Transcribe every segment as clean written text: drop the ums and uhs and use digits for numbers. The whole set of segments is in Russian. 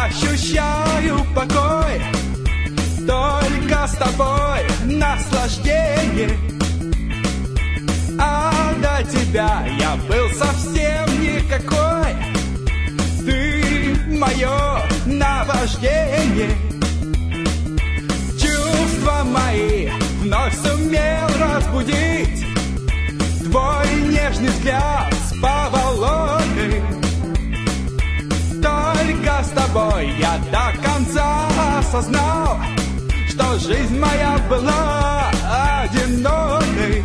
ощущаю покой, только с тобой наслаждение. А до тебя я был совсем никакой. Ты мое наваждение. Чувства мои вновь сумел разбудить твой нежный взгляд с поволокой. Только с тобой я до конца осознал, что жизнь моя была одинокой.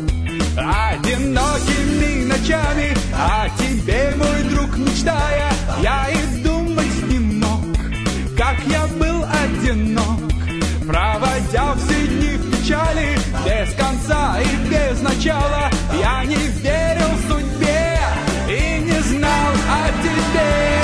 Одинокими ночами о тебе, мой друг, мечтая, я и думать не мог, как я был одинок, проводя все дни в печали, без конца и без начала. Я не верил судьбе и не знал о тебе.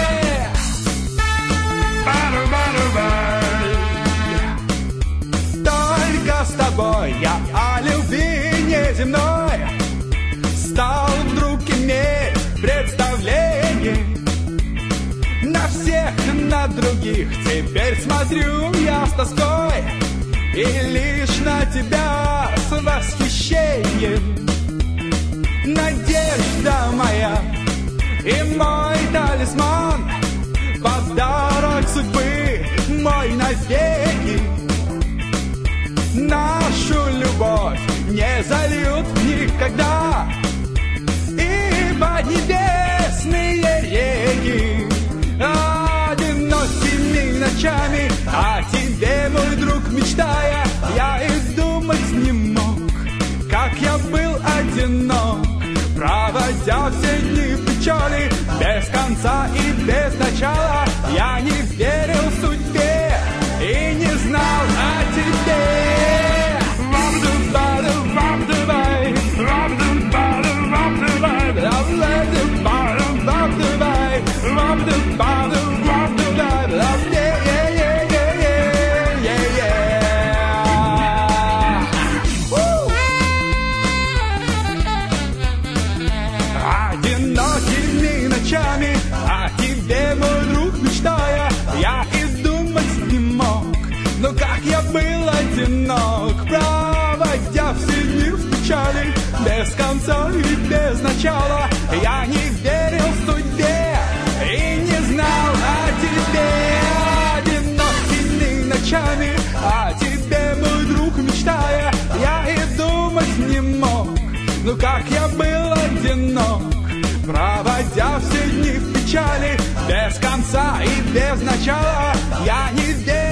Только с тобой я о любви неземной стал вдруг иметь представление. На всех, на других теперь смотрю я с тоской, и лишь на тебя с восхищением. Надежда моя и мой талисман, подарок судьбы мой навеки. Нашу любовь не зальют никогда, ибо небесные реки. Одинокими ночами о тебе, мой друг, мечтая, я и думать не мог, как я был одинок, проводя все дни в печали, без конца и без начала. Я не верил судьбе и не знал о тебе. Одинокими ночами о тебе, мой друг, мечтая, я и думать не мог, но как я был одинок, проводя все дни в печали, без конца и без начала. Я не верил судьбе и не знал о тебе. Одинокими ночами о тебе, мой друг, мечтая, я и думать не мог, но как я был одинок, проводя все дни в печали, без конца и без начала. Я не верил